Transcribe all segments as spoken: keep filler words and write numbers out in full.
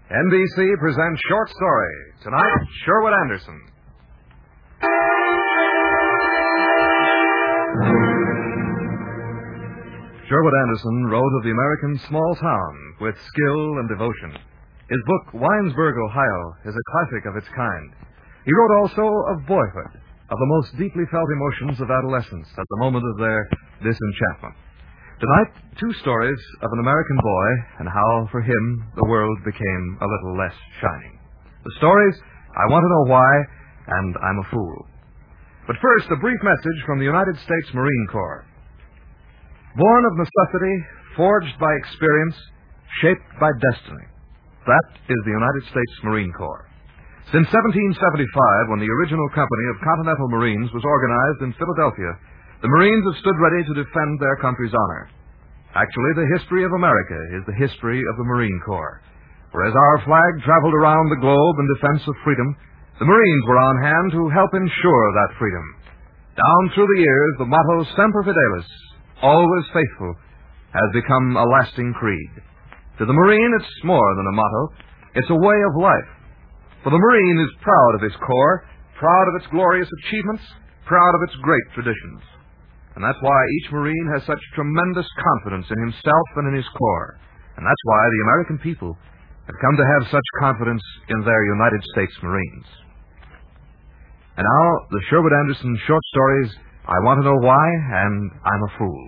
N B C presents Short Story. Tonight, Sherwood Anderson. Sherwood Anderson wrote of the American small town with skill and devotion. His book, Winesburg, Ohio, is a classic of its kind. He wrote also of boyhood, of the most deeply felt emotions of adolescence at the moment of their disenchantment. Tonight, two stories of an American boy and how, for him, the world became a little less shining. The stories, I Want to Know Why, and I'm a Fool. But first, a brief message from the United States Marine Corps. Born of necessity, forged by experience, shaped by destiny. That is the United States Marine Corps. Since seventeen seventy-five, when the original company of Continental Marines was organized in Philadelphia, the Marines have stood ready to defend their country's honor. Actually, the history of America is the history of the Marine Corps. For as our flag traveled around the globe in defense of freedom, the Marines were on hand to help ensure that freedom. Down through the years, the motto Semper Fidelis, always faithful, has become a lasting creed. To the Marine, it's more than a motto. It's a way of life. For the Marine is proud of his Corps, proud of its glorious achievements, proud of its great traditions. And that's why each Marine has such tremendous confidence in himself and in his Corps. And that's why the American people have come to have such confidence in their United States Marines. And now, the Sherwood Anderson short stories, I Want to Know Why, and I'm a Fool.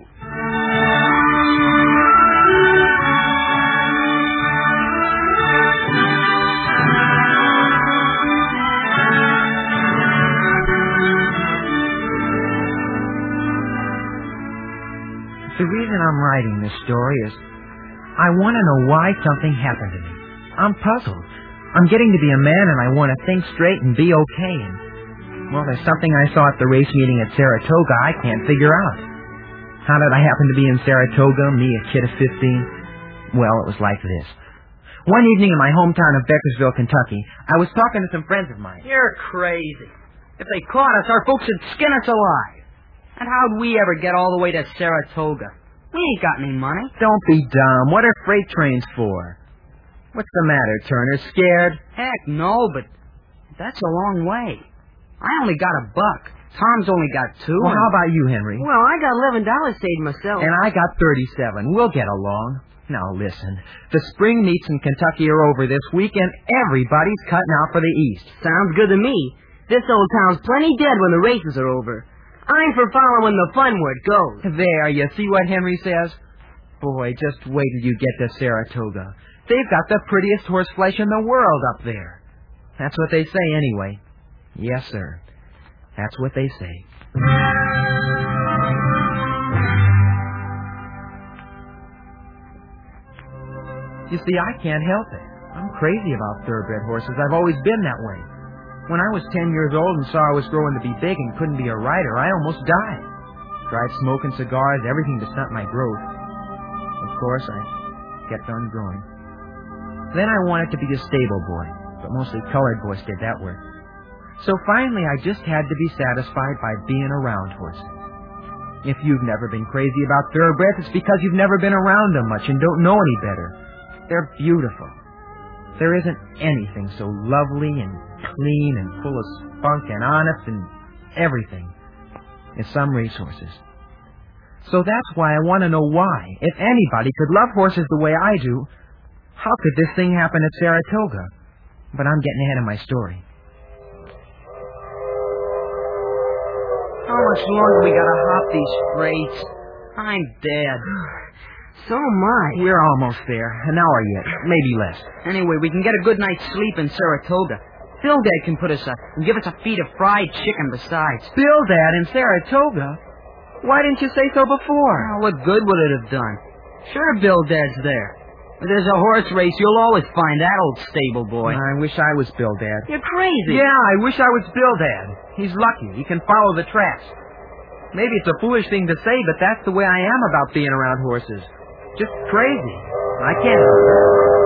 The reason I'm writing this story is I want to know why something happened to me. I'm puzzled. I'm getting to be a man and I want to think straight and be okay. And, well, there's something I saw at the race meeting at Saratoga I can't figure out. How did I happen to be in Saratoga, me, a kid of fifteen? Well, it was like this. One evening in my hometown of Beckersville, Kentucky, I was talking to some friends of mine. You're crazy. If they caught us, our folks would skin us alive. And how'd we ever get all the way to Saratoga? We ain't got any money. Don't be dumb. What are freight trains for? What's the matter, Turner? Scared? Heck, no, but that's a long way. I only got a buck. Tom's only got two. Well, and... how about you, Henry? Well, I got eleven dollars saved myself. And I got thirty-seven. We'll get along. Now, listen. The spring meets in Kentucky are over this week, and everybody's cutting out for the East. Sounds good to me. This old town's plenty dead when the races are over. I'm for following the fun where it goes. There, you see what Henry says? Boy, just wait till you get to Saratoga. They've got the prettiest horseflesh in the world up there. That's what they say anyway. Yes, sir. That's what they say. You see, I can't help it. I'm crazy about thoroughbred horses. I've always been that way. When I was ten years old and saw I was growing to be big and couldn't be a rider, I almost died. Tried smoking cigars, everything to stunt my growth. Of course, I kept on growing. Then I wanted to be a stable boy, but mostly colored boys did that work. So finally, I just had to be satisfied by being around horses. If you've never been crazy about thoroughbreds, it's because you've never been around them much and don't know any better. They're beautiful. There isn't anything so lovely and clean and full of spunk and honest and everything as some racehorses. So that's why I want to know why, if anybody could love horses the way I do, how could this thing happen at Saratoga? But I'm getting ahead of my story. How much longer we gotta hop these freights? I'm dead. So am I. We're almost there. An hour yet. Maybe less. Anyway, we can get a good night's sleep in Saratoga. Bildad can put us up and give us a feed of fried chicken besides. Bildad in Saratoga? Why didn't you say so before? Oh, what good would it have done? Sure, Bildad's there. If there's a horse race, you'll always find that old stable boy. I wish I was Bildad. You're crazy. Yeah, I wish I was Bildad. He's lucky. He can follow the tracks. Maybe it's a foolish thing to say, but that's the way I am about being around horses. Just crazy. I can't help it.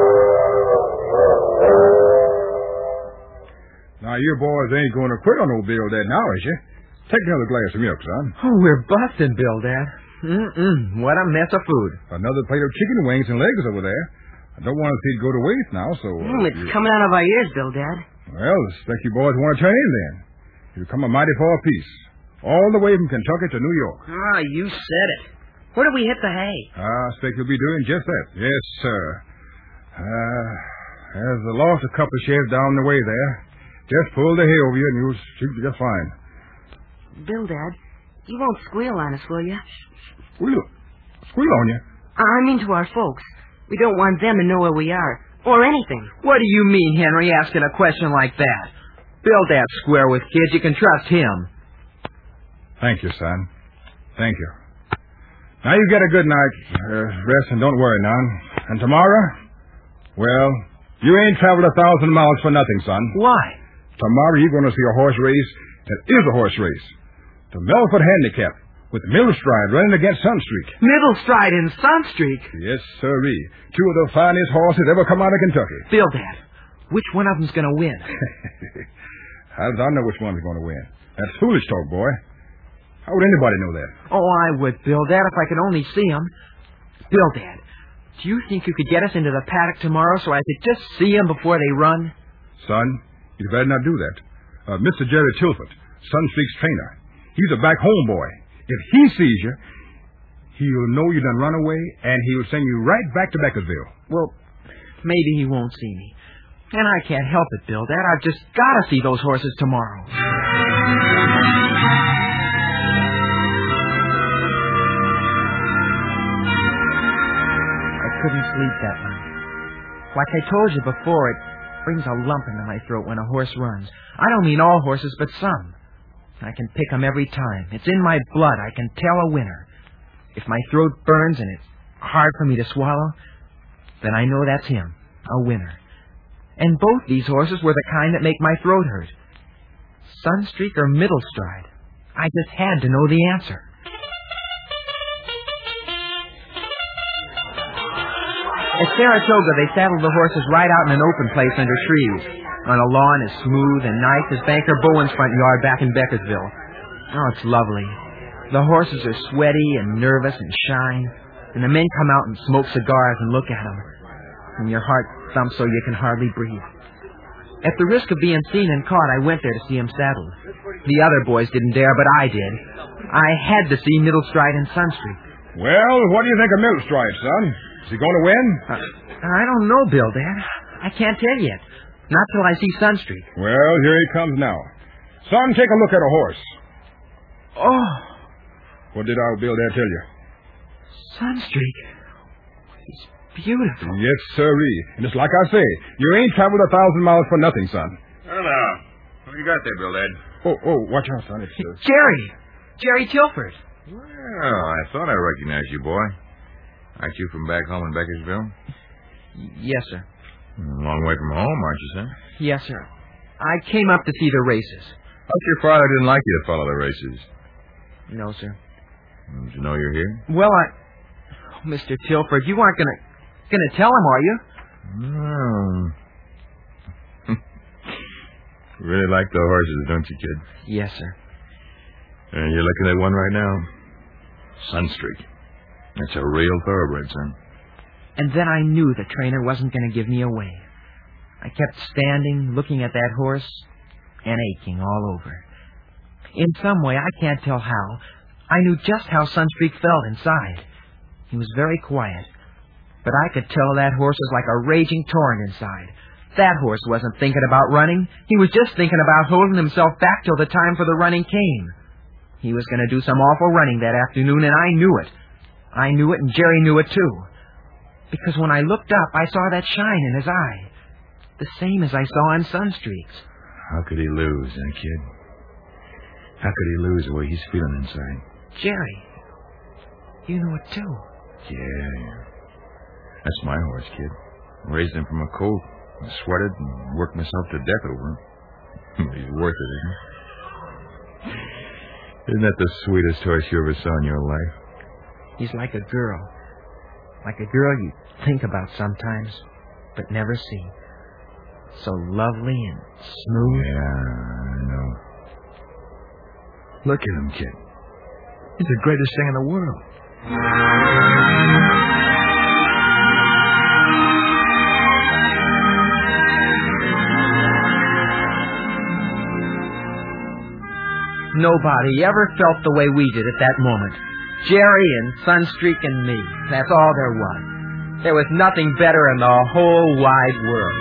Now, you boys ain't going to quit on old Bildad now, is you? Take another glass of milk, son. Oh, we're busting, Bildad. Mm-mm. What a mess of food. Another plate of chicken wings and legs over there. I don't want to see it go to waste now, so... Uh, Mm, it's you... coming out of our ears, Bildad. Well, I expect you boys want to turn in then. You've come a mighty far piece. All the way from Kentucky to New York. Ah, you said it. Where do we hit the hay? I expect you'll be doing just that. Yes, sir. Uh, there's a lost a couple of sheds down the way there. Just pull the hay over you and you'll shoot just fine. Bildad, you won't squeal on us, will you? Squeal? Squeal on you? I mean to our folks. We don't want them to know where we are. Or anything. What do you mean, Henry, asking a question like that? Bildad's square with kids. You can trust him. Thank you, son. Thank you. Now you get a good night. Uh, rest and don't worry none. And tomorrow? Well, you ain't traveled a thousand miles for nothing, son. Why? Tomorrow you're going to see a horse race that is a horse race. The Melford Handicap with Middlestride running against Sunstreak. Middlestride and Sunstreak? Yes, sirree. Two of the finest horses ever come out of Kentucky. Bildad, which one of them's going to win? How does I know which one's going to win? That's foolish talk, boy. How would anybody know that? Oh, I would, Bildad, if I could only see him. Bildad, do you think you could get us into the paddock tomorrow so I could just see him before they run? Son, you better not do that. Uh, Mister Jerry Tilford, Sunstreak's trainer. He's a back-home boy. If he sees you, he'll know you done run away, and he'll send you right back to Beckersville. Well, maybe he won't see me. And I can't help it, Bildad. I've just got to see those horses tomorrow. I couldn't sleep that night. Like I told you before, it brings a lump into my throat when a horse runs. I don't mean all horses, but some. I can pick 'em every time. It's in my blood. I can tell a winner. If my throat burns and it's hard for me to swallow, then I know that's him, a winner. And both these horses were the kind that make my throat hurt. Sunstreak or Middlestride. I just had to know the answer. At Saratoga, they saddled the horses right out in an open place under trees, on a lawn as smooth and nice as Banker Bowen's front yard back in Beckersville. Oh, it's lovely. The horses are sweaty and nervous and shine, and the men come out and smoke cigars and look at them, and your heart thumps so you can hardly breathe. At the risk of being seen and caught, I went there to see him saddled. The other boys didn't dare, but I did. I had to see Middlestride and Sunstreak. Well, what do you think of Middlestride, son? Is he going to win? Uh, I don't know, Bildad. I can't tell yet. Not till I see Sunstreak. Well, here he comes now. Son, take a look at a horse. Oh. What did our Bildad tell you? Sunstreak. He's beautiful. Yes, sirree. And it's like I say, you ain't traveled a thousand miles for nothing, son. Well, now, what you got there, Bildad? Oh, oh, watch out, son. It's uh... Jerry. Jerry Tilford. Well, I thought I recognized you, boy. Aren't you from back home in Beckersville? Y- yes, sir. A long way from home, aren't you, son? Yes, sir. I came up to see the races. How's your father didn't like you to follow the races? No, sir. Did you know you're here? Well, I... Oh, Mister Tilford, you aren't gonna... gonna tell him, are you? No. Really like the horses, don't you, kid? Yes, sir. And you're looking at one right now. Sunstreak. That's a real thoroughbred, son. And then I knew the trainer wasn't going to give me away. I kept standing, looking at that horse, and aching all over. In some way, I can't tell how, I knew just how Sunstreak felt inside. He was very quiet, but I could tell that horse was like a raging torrent inside. That horse wasn't thinking about running. He was just thinking about holding himself back till the time for the running came. He was going to do some awful running that afternoon, and I knew it. I knew it, and Jerry knew it, too. Because when I looked up, I saw that shine in his eye. The same as I saw in Sunstreak's. How could he lose, eh, kid? How could he lose the way he's feeling inside? Jerry, you know it, too. Yeah, yeah. That's my horse, kid. Raised him from a colt. I sweated and worked myself to death over him. He's worth it, isn't he? Isn't that the sweetest horse you ever saw in your life? He's like a girl. Like a girl you think about sometimes, but never see. So lovely and smooth. Yeah, I know. Look at him, kid. He's the greatest thing in the world. Nobody ever felt the way we did at that moment. Jerry and Sunstreak and me. That's all there was. There was nothing better in the whole wide world.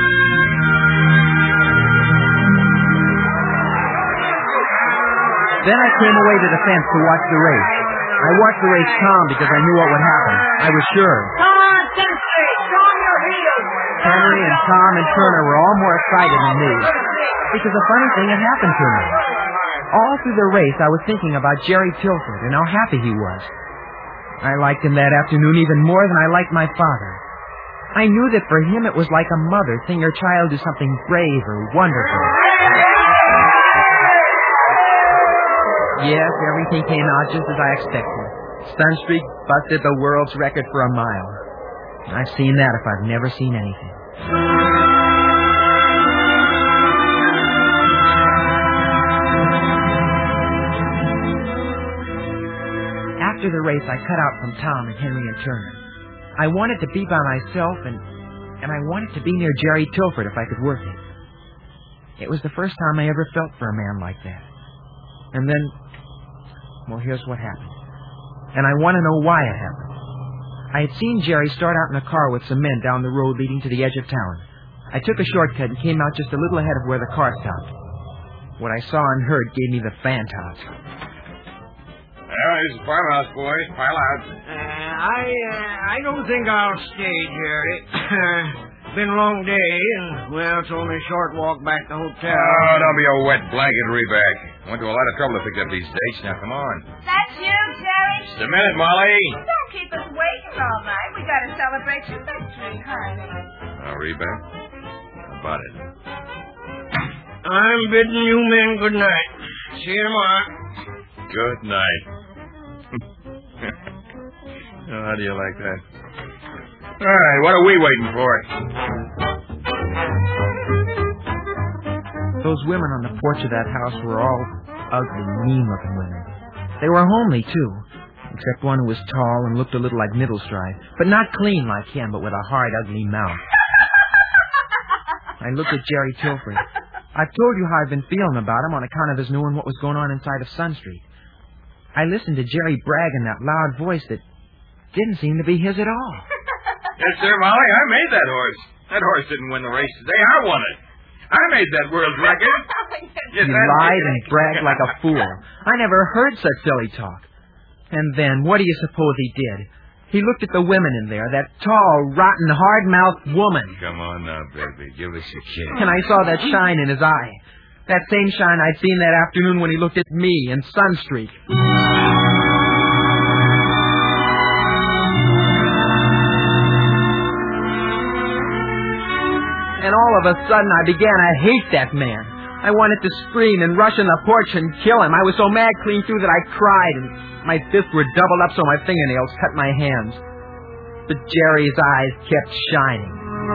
Then I came away to the fence to watch the race. I watched the race calm because I knew what would happen. I was sure. Come on, Sunstreak! Show 'em your heels! Henry and Tom and Turner were all more excited than me. Because a funny thing had happened to me. All through the race, I was thinking about Jerry Tilford and how happy he was. I liked him that afternoon even more than I liked my father. I knew that for him it was like a mother seeing her child do something brave or wonderful. Yes, everything came out just as I expected. Sunstreak busted the world's record for a mile. I've seen that if I've never seen anything. After the race, I cut out from Tom and Henry and Turner. I wanted to be by myself, and and I wanted to be near Jerry Tilford if I could work it. It was the first time I ever felt for a man like that. And then, well, here's what happened. And I want to know why it happened. I had seen Jerry start out in a car with some men down the road leading to the edge of town. I took a shortcut and came out just a little ahead of where the car stopped. What I saw and heard gave me the fantods. Well, it's the farmhouse, boys. Pile out. Uh, I uh, I don't think I'll stay, Jerry. Been a long day, and, well, it's only a short walk back to the hotel. Oh, don't be a wet blanket, Reback. Went to a lot of trouble to pick up these dates. Now, come on. That's you, Jerry? Just a minute, Molly. Don't keep us waiting all night. We got to celebrate your victory, honey. Oh, Reback? How about it? I'm bidding you men good night. See you tomorrow. Good night. Oh, how do you like that? All right, what are we waiting for? Those women on the porch of that house were all ugly, mean-looking women. They were homely, too, except one who was tall and looked a little like Middlestride, but not clean like him, but with a hard, ugly mouth. I looked at Jerry Tilford. I've told you how I've been feeling about him on account of his knowing what was going on inside of Sunstreak. I listened to Jerry brag in that loud voice that didn't seem to be his at all. Yes, sir, Molly. I made that horse. That horse didn't win the race today. I won it. I made that world record. Yes, he lied and bragged like a fool. I never heard such silly talk. And then, what do you suppose he did? He looked at the women in there, that tall, rotten, hard-mouthed woman. Come on now, baby. Give us a kiss. And I saw that shine in his eye. That same shine I'd seen that afternoon when he looked at me and Sunstreak. And all of a sudden, I began to hate that man. I wanted to scream and rush in the porch and kill him. I was so mad clean through that I cried, and my fists were doubled up so my fingernails cut my hands. But Jerry's eyes kept shining.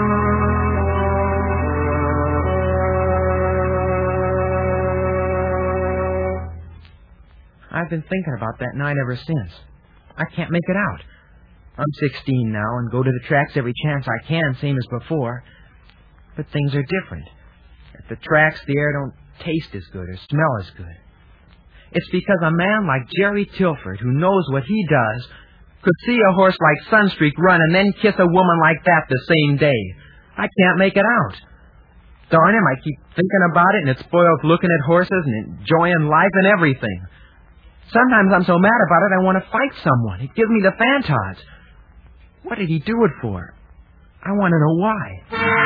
I've been thinking about that night ever since. I can't make it out. I'm sixteen now and go to the tracks every chance I can, same as before. But things are different. At the tracks, the air don't taste as good or smell as good. It's because a man like Jerry Tilford, who knows what he does, could see a horse like Sunstreak run and then kiss a woman like that the same day. I can't make it out. Darn him, I keep thinking about it, and it spoils looking at horses and enjoying life and everything. Sometimes I'm so mad about it I want to fight someone. It gives me the fantods. What did he do it for? I want to know why.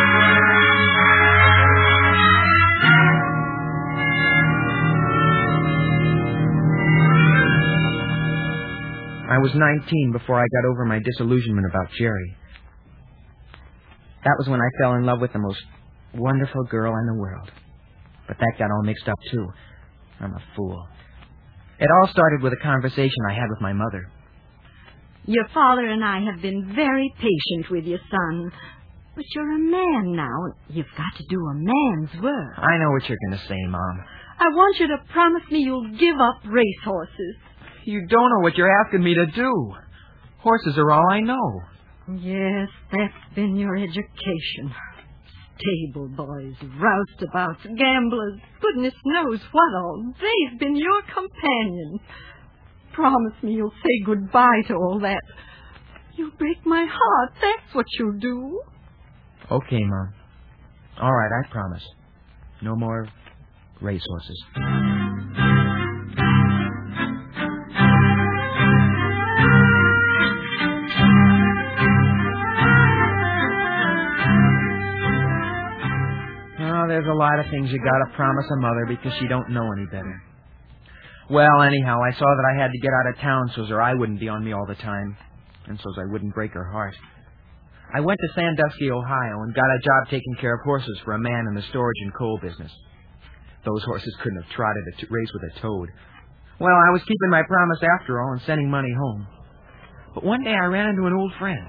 I was nineteen before I got over my disillusionment about Jerry. That was when I fell in love with the most wonderful girl in the world. But that got all mixed up, too. I'm a fool. It all started with a conversation I had with my mother. Your father and I have been very patient with you, son. But you're a man now. You've got to do a man's work. I know what you're going to say, Mom. I want you to promise me you'll give up racehorses. You don't know what you're asking me to do. Horses are all I know. Yes, that's been your education. Stable boys, roustabouts, gamblers, goodness knows what all. They've been your companions. Promise me you'll say goodbye to all that. You'll break my heart, that's what you'll do. Okay, Mom. All right, I promise. No more racehorses. Oh, there's a lot of things you gotta promise a mother because she don't know any better. Well, anyhow, I saw that I had to get out of town so's her eye wouldn't be on me all the time, and so's I wouldn't break her heart. I went to Sandusky, Ohio, and got a job taking care of horses for a man in the storage and coal business. Those horses couldn't have trotted a t- race with a toad. Well, I was keeping my promise after all and sending money home. But one day I ran into an old friend.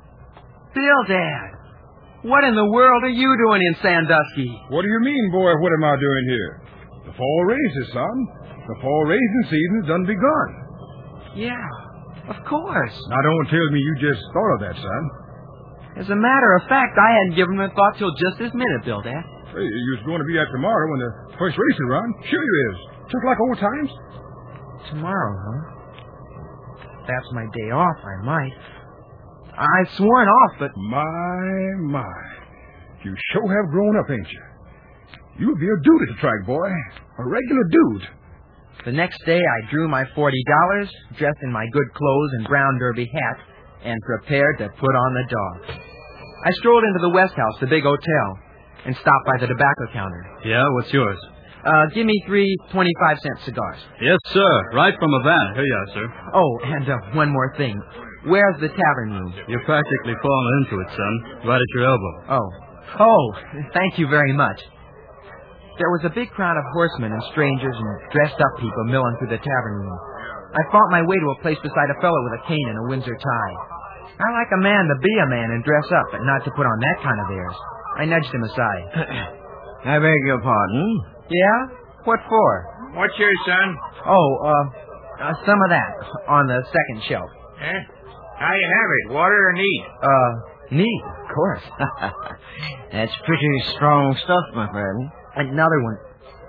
Bildad, what in the world are you doing in Sandusky? What do you mean, boy? What am I doing here? The fall races, son. The fall racing season's done begun. Yeah, of course. Now, don't tell me you just thought of that, son. As a matter of fact, I hadn't given it a thought till just this minute, Bildad. Hey, you was going to be at tomorrow when the first race is run. Sure you is. Just like old times. Tomorrow, huh? That's my day off, I might. I've sworn off, but... My, my. You sure have grown up, ain't you? You'll be a dude at the track, boy. A regular dude. The next day, I drew my forty dollars, dressed in my good clothes and brown derby hat, and prepared to put on the dog. I strolled into the West House, the big hotel, and stopped by the tobacco counter. Yeah, what's yours? Uh, give me three twenty-five cent cigars. Yes, sir. Right from Havana. Here you are, sir. Oh, and uh, one more thing. Where's the tavern room? You're practically falling into it, son. Right at your elbow. Oh. Oh, thank you very much. There was a big crowd of horsemen and strangers and dressed-up people milling through the tavern room. I fought my way to a place beside a fellow with a cane and a Windsor tie. I like a man to be a man and dress up, but not to put on that kind of airs. I nudged him aside. I beg your pardon? Yeah? What for? What's yours, son? Oh, uh, uh, some of that on the second shelf. Eh? How you have it? Water or neat? Uh, neat, of course. That's pretty strong stuff, my friend. Another one.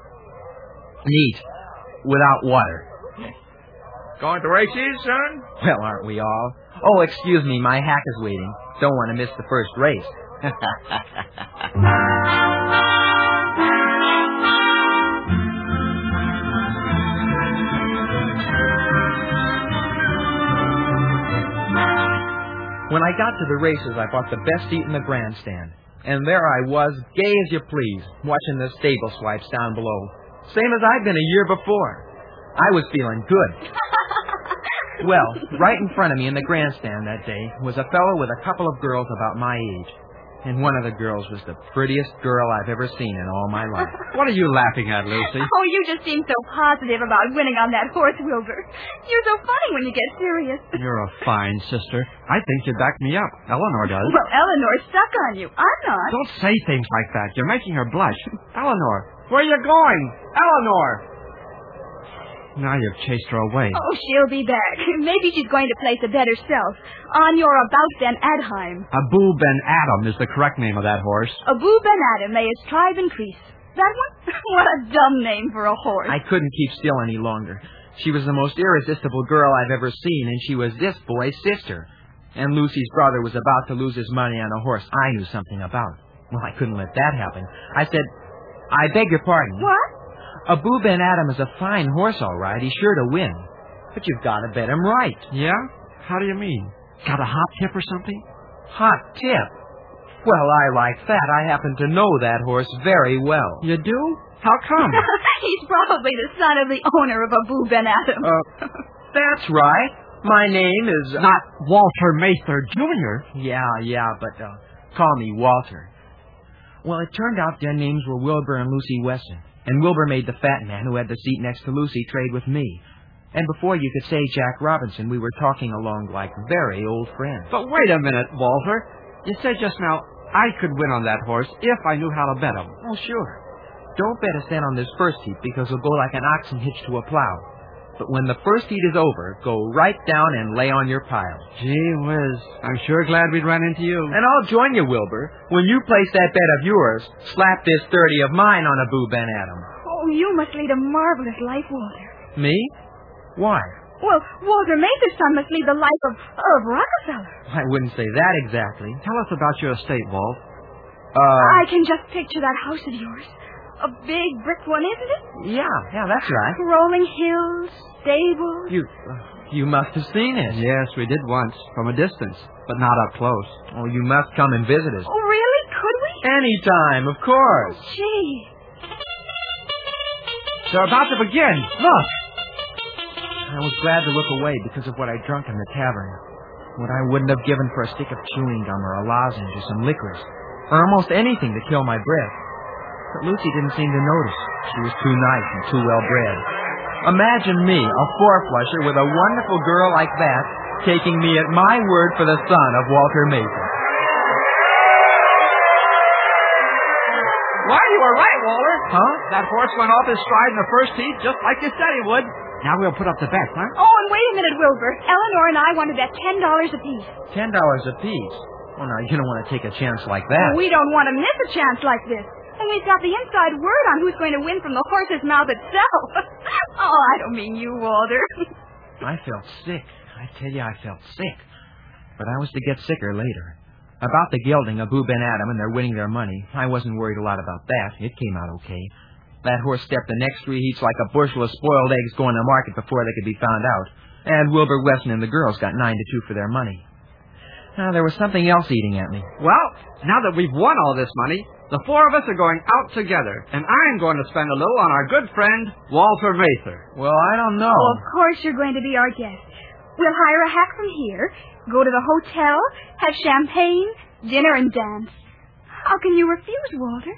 Neat. Without water. Going to races, son? Well, aren't we all? Oh, excuse me, my hack is waiting. Don't want to miss the first race. When I got to the races, I bought the best seat in the grandstand. And there I was, gay as you please, watching the stable swipes down below. Same as I'd been a year before. I was feeling good. Well, right in front of me in the grandstand that day was a fellow with a couple of girls about my age. And one of the girls was the prettiest girl I've ever seen in all my life. What are you laughing at, Lucy? Oh, you just seem so positive about winning on that horse, Wilbur. You're so funny when you get serious. You're a fine sister. I think you back me up. Eleanor does. Well, Eleanor's stuck on you. I'm not. Don't say things like that. You're making her blush. Eleanor, where are you going? Eleanor! Now you've chased her away. Oh, she'll be back. Maybe she's going to place a bet herself on your About Ben Adheim. Abu Ben Adam is the correct name of that horse. Abu Ben Adam, may his tribe increase. That one? What a dumb name for a horse. I couldn't keep still any longer. She was the most irresistible girl I've ever seen, and she was this boy's sister. And Lucy's brother was about to lose his money on a horse I knew something about. Well, I couldn't let that happen. I said, I beg your pardon. What? Abu Ben Adam is a fine horse, all right. He's sure to win. But you've got to bet him right. Yeah? How do you mean? Got a hot tip or something? Hot tip? Well, I like that. I happen to know that horse very well. You do? How come? He's probably the son of the owner of Abu Ben Adam. Uh, that's right. My name is... Uh, Not Walter Mather, Junior Yeah, yeah, but uh, call me Walter. Well, it turned out their names were Wilbur and Lucy Weston. And Wilbur made the fat man who had the seat next to Lucy trade with me. And before you could say Jack Robinson, we were talking along like very old friends. But wait a minute, Walter. You said just now I could win on that horse if I knew how to bet him. Oh, sure. Don't bet a cent on this first heat because it'll go like an oxen hitched to a plow. But when the first heat is over, go right down and lay on your pile. Gee whiz, I'm sure glad we'd run into you. And I'll join you, Wilbur. When you place that bet of yours, slap this thirty of mine on Abu Ben Adam. Oh, you must lead a marvelous life, Walter. Me? Why? Well, Walter Mather's son must lead the life of, of Rockefeller. I wouldn't say that exactly. Tell us about your estate, Walt. Uh, I can just picture that house of yours. A big brick one, isn't it? Yeah, yeah, that's right. Rolling hills, stables. You, uh, you must have seen it. Yes, we did once, from a distance, but not up close. Oh, you must come and visit us. Oh, really? Could we? Anytime, of course. Gee. They're about to begin. Look. I was glad to look away because of what I drunk in the tavern. What I wouldn't have given for a stick of chewing gum or a lozenge or some licorice, or almost anything to kill my breath. But Lucy didn't seem to notice. She was too nice and too well-bred. Imagine me, a four-flusher, with a wonderful girl like that, taking me at my word for the son of Walter Mather. Why, you were right, Walter. Huh? That horse went off his stride in the first heat, just like you said he would. Now we'll put up the bet, huh? Oh, and wait a minute, Wilbur. Eleanor and I want to bet ten dollars apiece. Ten dollars apiece? Well, now, you don't want to take a chance like that. We don't want to miss a chance like this. And we've got the inside word on who's going to win from the horse's mouth itself. Oh, I don't mean you, Walter. I felt sick. I tell you, I felt sick. But I was to get sicker later. About the gelding of Abu Ben Adam and their winning their money, I wasn't worried a lot about that. It came out okay. That horse stepped the next three heats like a bushel of spoiled eggs going to market before they could be found out. And Wilbur Weston and the girls got nine to two for their money. Now, there was something else eating at me. Well, now that we've won all this money, the four of us are going out together, and I'm going to spend a little on our good friend, Walter Mather. Well, I don't know. Oh, of course you're going to be our guest. We'll hire a hack from here, go to the hotel, have champagne, dinner, and dance. How can you refuse, Walter?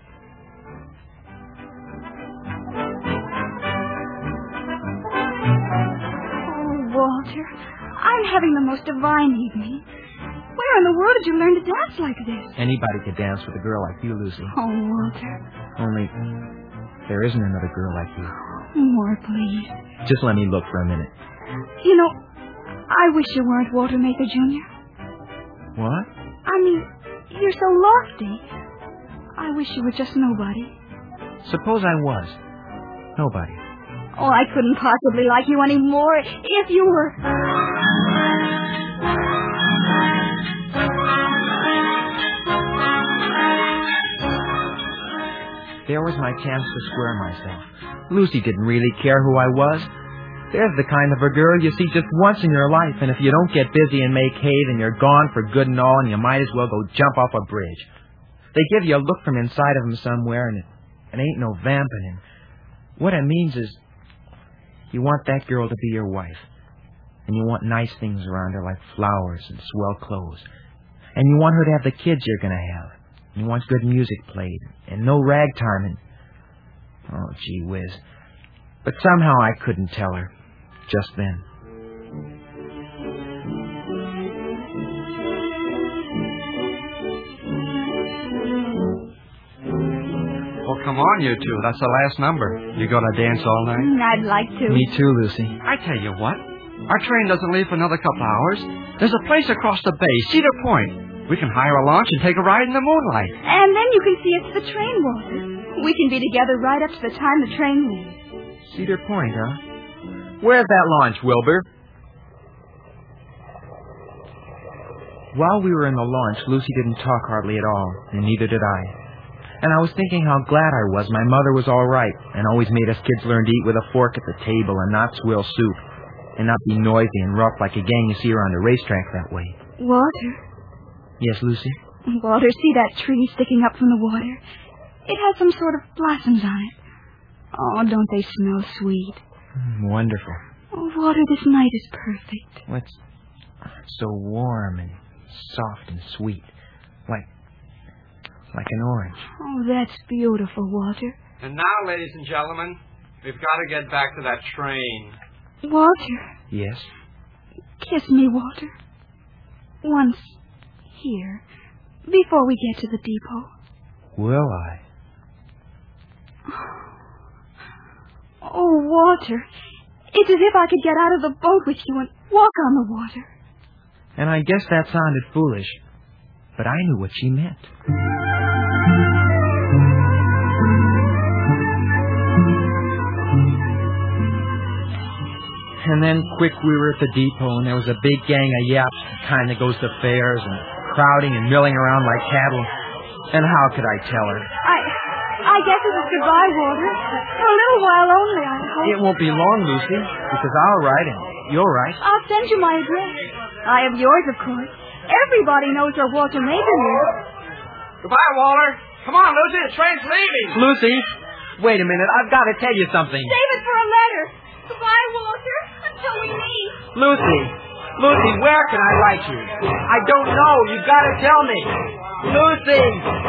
Oh, Walter, I'm having the most divine evening. Where in the world did you learn to dance like this? Anybody could dance with a girl like you, Lucy. Oh, Walter. Only, there isn't another girl like you. More, please. Just let me look for a minute. You know, I wish you weren't Walter Mather, Junior What? I mean, you're so lofty. I wish you were just nobody. Suppose I was. Nobody. Oh, I couldn't possibly like you any more if you were... There was my chance to square myself. Lucy didn't really care who I was. There's the kind of a girl you see just once in your life, and if you don't get busy and make hay, then you're gone for good and all, and you might as well go jump off a bridge. They give you a look from inside of them somewhere, and it, it ain't no vamping. And what it means is you want that girl to be your wife, and you want nice things around her like flowers and swell clothes, and you want her to have the kids you're going to have. And you want good music played, and no ragtime, and... Oh, gee whiz. But somehow I couldn't tell her, just then. Well, come on, you two. That's the last number. You gonna dance all night? Mm, I'd like to. Me too, Lucy. I tell you what. Our train doesn't leave for another couple hours. There's a place across the bay, Cedar Point. We can hire a launch and take a ride in the moonlight. And then you can see it's the train, Walter. We can be together right up to the time the train leaves. Cedar Point, huh? Where's that launch, Wilbur? While we were in the launch, Lucy didn't talk hardly at all, and neither did I. And I was thinking how glad I was my mother was all right, and always made us kids learn to eat with a fork at the table and not swill soup, and not be noisy and rough like a gang you see around a racetrack that way. Walter. Yes, Lucy? Walter, see that tree sticking up from the water? It has some sort of blossoms on it. Oh, don't they smell sweet? Mm, wonderful. Oh, Walter, this night is perfect. Well, it's, it's so warm and soft and sweet. Like, like an orange. Oh, that's beautiful, Walter. And now, ladies and gentlemen, we've got to get back to that train. Walter. Yes? Kiss me, Walter. Once. Here. Before we get to the depot. Will I? Oh, Walter. It's as if I could get out of the boat with you and walk on the water. And I guess that sounded foolish, but I knew what she meant. And then, quick, we were at the depot, and there was a big gang of yaps, the kind that goes to fairs, and crowding and milling around like cattle. And how could I tell her? I I guess it was goodbye, Walter. For a little while only, I hope. It won't be long, Lucy, because I'll write and you'll write. I'll send you my address. I have yours, of course. Everybody knows where Walter Mather lives. Goodbye, Walter. Come on, Lucy, the train's leaving. Lucy, wait a minute. I've got to tell you something. Save it for a letter. Goodbye, Walter. Until we meet. Lucy, Lucy, where can I write you? I don't know. You've got to tell me. Lucy!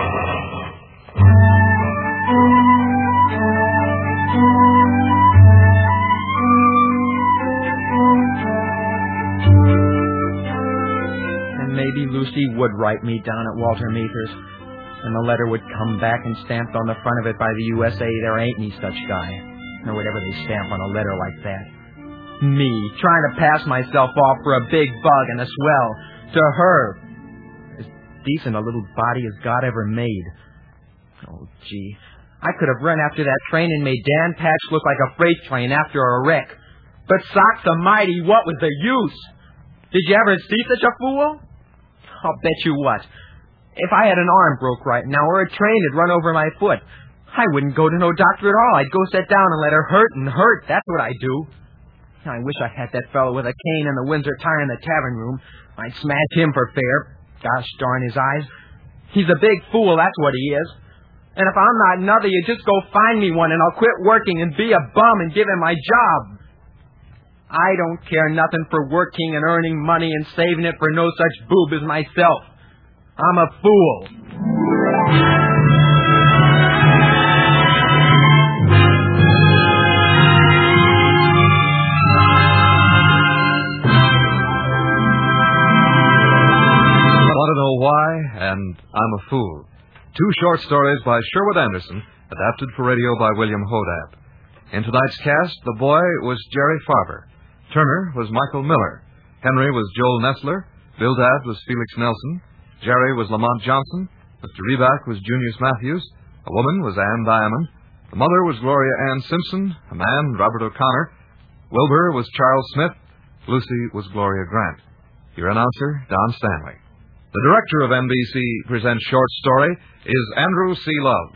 And maybe Lucy would write me down at Walter Mather's, and the letter would come back and stamped on the front of it by the U S A, there ain't any such guy, or whatever they stamp on a letter like that. Me, trying to pass myself off for a big bug and a swell. To her, as decent a little body as God ever made. Oh, gee. I could have run after that train and made Dan Patch look like a freight train after a wreck. But socks almighty, what was the use? Did you ever see such a fool? I'll bet you what. If I had an arm broke right now or a train had run over my foot, I wouldn't go to no doctor at all. I'd go sit down and let her hurt and hurt. That's what I'd do. I wish I had that fellow with a cane in the Windsor Tire in the tavern room. I'd smash him for fair. Gosh darn his eyes. He's a big fool, that's what he is. And if I'm not another, you just go find me one and I'll quit working and be a bum and give him my job. I don't care nothing for working and earning money and saving it for no such boob as myself. I'm a fool. Want to know why? And I'm a Fool. Two short stories by Sherwood Anderson, adapted for radio by William Hodab. In tonight's cast, the boy was Jerry Farber. Turner was Michael Miller. Henry was Joel Nessler. Bildad was Felix Nelson. Jerry was Lamont Johnson. Mister Reback was Junius Matthews. A woman was Ann Diamond. The mother was Gloria Ann Simpson. A man, Robert O'Connor. Wilbur was Charles Smith. Lucy was Gloria Grant. Your announcer, Don Stanley. The director of N B C Presents Short Story is Andrew C. Love.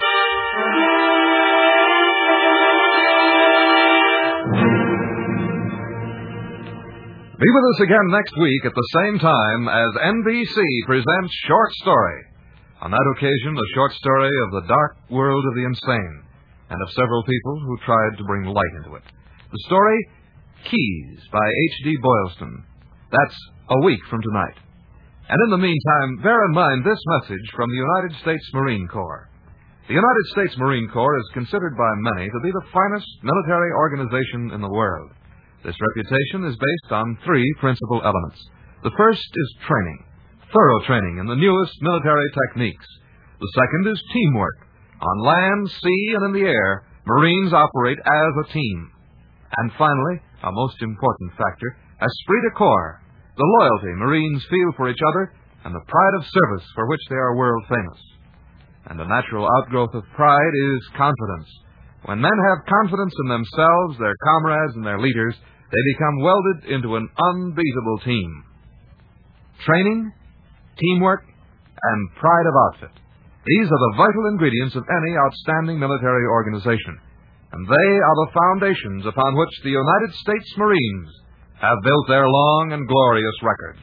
Be with us again next week at the same time as N B C Presents Short Story. On that occasion, a short story of the dark world of the insane and of several people who tried to bring light into it. The story, Keys, by H D Boylston. That's a week from tonight. And in the meantime, bear in mind this message from the United States Marine Corps. The United States Marine Corps is considered by many to be the finest military organization in the world. This reputation is based on three principal elements. The first is training, thorough training in the newest military techniques. The second is teamwork. On land, sea, and in the air, Marines operate as a team. And finally, a most important factor, esprit de corps. The loyalty Marines feel for each other, and the pride of service for which they are world famous. And a natural outgrowth of pride is confidence. When men have confidence in themselves, their comrades, and their leaders, they become welded into an unbeatable team. Training, teamwork, and pride of outfit. These are the vital ingredients of any outstanding military organization. And they are the foundations upon which the United States Marines have built their long and glorious record.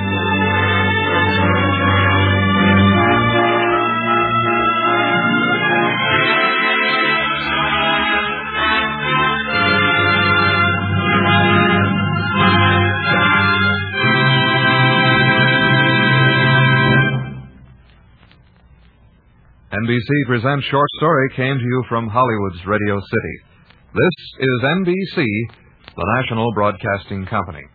N B C Presents Short Story came to you from Hollywood's Radio City. This is N B C, the national broadcasting company.